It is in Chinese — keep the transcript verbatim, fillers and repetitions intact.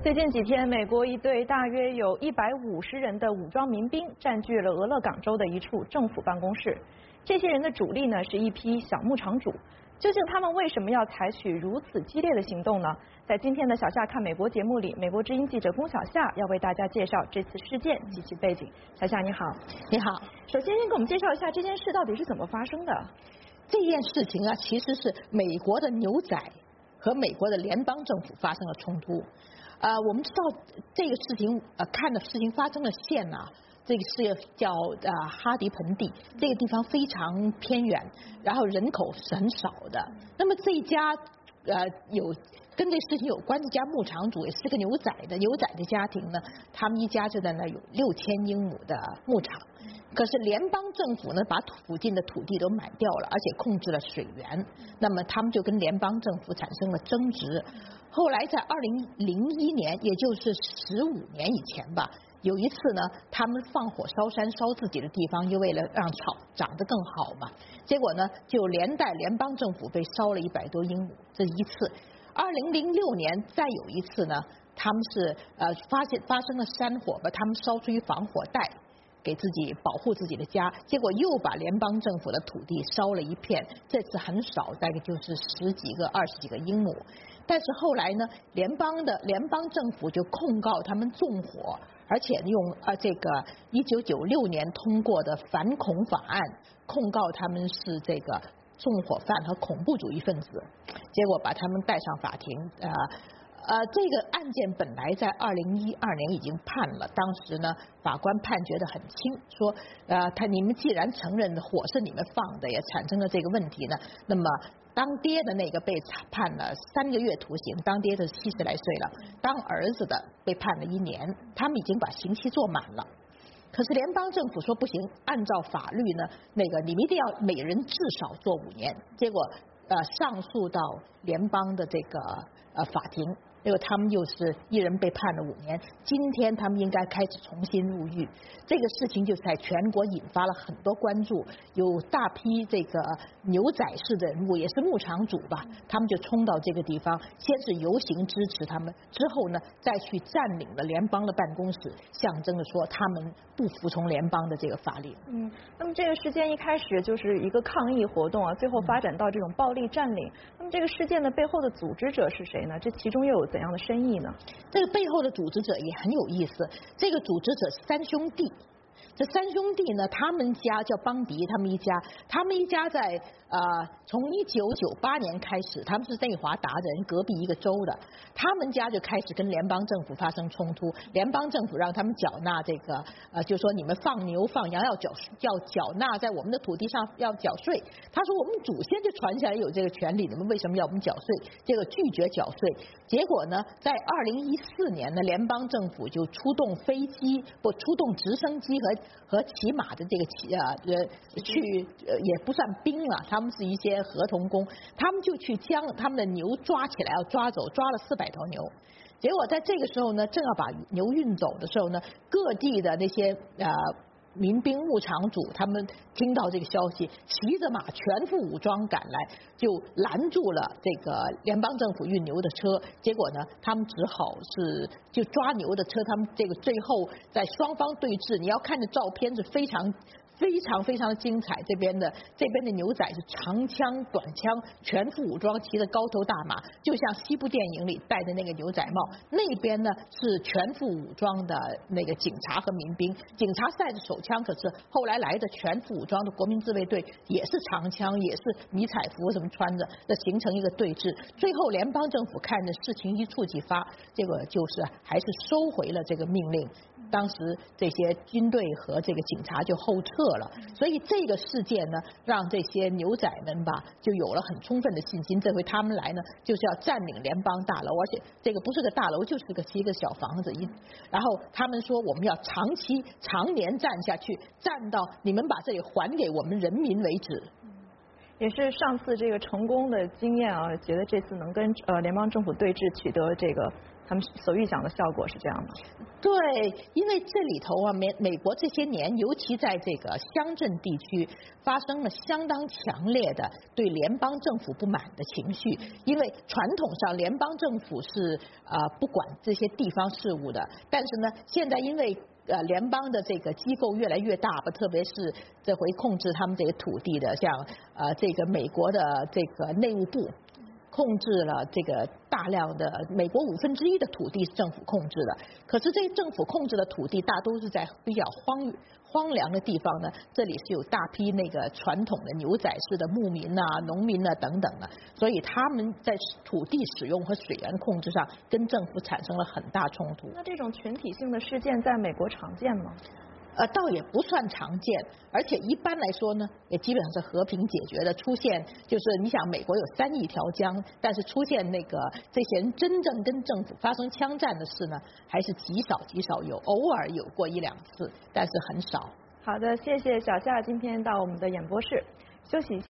最近几天，美国一队大约有一百五十人的武装民兵占据了俄勒冈州的一处政府办公室。这些人的主力呢是一批小牧场主。究竟他们为什么要采取如此激烈的行动呢？在今天的小夏看美国节目里，美国之音记者龚小夏要为大家介绍这次事件及其背景。小夏你好。 你好。 首先先给我们介绍一下这件事到底是怎么发生的。 这件事情啊，其实是美国的牛仔和美国的联邦政府发生了冲突。呃，我们知道这个事情，呃，看的事情发生的县啊，这个是叫呃哈迪盆地，这个地方非常偏远，然后人口是很少的。那么这一家呃有跟这事情有关这家牧场主也是个牛仔的牛仔的家庭呢，他们一家就在那有六千英亩的牧场。可是联邦政府呢，把附近的土地都买掉了，而且控制了水源。那么他们就跟联邦政府产生了争执。后来在二零零一年，也就是十五年以前吧，有一次呢，他们放火烧山烧自己的地方，又为了让草长得更好嘛，结果呢，就连带联邦政府被烧了一百多英亩，这一次。二零零六年再有一次呢，他们是呃发现发生了山火，把他们烧出一防火带，给自己保护自己的家，结果又把联邦政府的土地烧了一片，这次很少，大概就是十几个、二十几个英亩。但是后来呢，联邦的联邦政府就控告他们纵火，而且用呃这个一九九六年通过的反恐法案控告他们是这个纵火犯和恐怖主义分子，结果把他们带上法庭，呃。呃，这个案件本来在二零一二年已经判了，当时呢，法官判决得很轻，说，呃，他你们既然承认火是你们放的，也产生了这个问题呢，那么当爹的那个被判了三个月徒刑，当爹的七十来岁了，当儿子的被判了一年，他们已经把刑期做满了。可是联邦政府说不行，按照法律呢，那个你们一定要每人至少做五年，结果呃上诉到联邦的这个呃法庭。结果他们又是一人被判了五年，今天他们应该开始重新入狱。这个事情就在全国引发了很多关注，有大批这个牛仔式的人物，也是牧场主吧，他们就冲到这个地方，先是游行支持他们，之后呢再去占领了联邦的办公室，象征着说他们不服从联邦的这个法令。 嗯，那么这个事件一开始就是一个抗议活动啊，最后发展到这种暴力占领。那么这个事件的背后的组织者是谁呢？这其中又有怎样的深意呢？ 这个背后的组织者也很有意思，这个组织者是三兄弟。这三兄弟呢，他们家叫邦迪，他们一家，他们一家在呃，从一九九八年开始，他们是内华达人隔壁一个州的，他们家就开始跟联邦政府发生冲突，联邦政府让他们缴纳这个呃，就说你们放牛放羊要缴要缴纳在我们的土地上要缴税，他说我们祖先就传下来有这个权利，你们为什么要我们缴税？这个拒绝缴税，结果呢，在二零一四年呢，联邦政府就出动飞机不出动直升机和和骑马的这个骑呃呃去呃也不算兵了，他们是一些合同工，他们就去将他们的牛抓起来要抓走，抓了四百头牛。结果在这个时候呢，正要把牛运走的时候呢，各地的那些呃民兵牧场主他们听到这个消息，骑着马全副武装赶来，就拦住了这个联邦政府运牛的车。结果呢，他们只好是就抓牛的车，他们这个最后在双方对峙，你要看的照片是非常。非常非常的精彩，这边的这边的牛仔是长枪短枪全副武装，骑着高头大马，就像西部电影里戴的那个牛仔帽。那边呢是全副武装的那个警察和民兵，警察带着手枪，可是后来来的全副武装的国民自卫队也是长枪，也是迷彩服什么穿着，那形成一个对峙。最后联邦政府看着事情一触即发，结果就是还是收回了这个命令。当时这些军队和这个警察就后撤了，所以这个事件呢，让这些牛仔们吧就有了很充分的信心。这回他们来呢，就是要占领联邦大楼，而且这个不是个大楼，就是个一个小房子。一，然后他们说我们要长期、常年占下去，占到你们把这里还给我们人民为止。 也是上次这个成功的经验啊，觉得这次能跟呃联邦政府对峙，取得这个他们所预想的效果是这样吗？ 对，因为这里头啊，美美国这些年，尤其在这个乡镇地区，发生了相当强烈的对联邦政府不满的情绪。因为传统上联邦政府是呃不管这些地方事务的，但是呢，现在因为呃联邦的这个机构越来越大吧，特别是这回控制他们这个土地的，像呃这个美国的这个内务部。控制了这个大量的美国五分之一的土地是政府控制的，可是这些政府控制的土地大都是在比较荒荒凉的地方呢，这里是有大批那个传统的牛仔式的牧民呐、农民呐等等啊，所以他们在土地使用和水源控制上跟政府产生了很大冲突。 那这种群体性的事件在美国常见吗？ 呃，倒也不算常见，而且一般来说呢，也基本上是和平解决的。出现就是你想，美国有三亿条江，但是出现那个这些人真正跟政府发生枪战的事呢，还是极少极少有，偶尔有过一两次，但是很少。 好的，谢谢小夏今天到我们的演播室休息一下。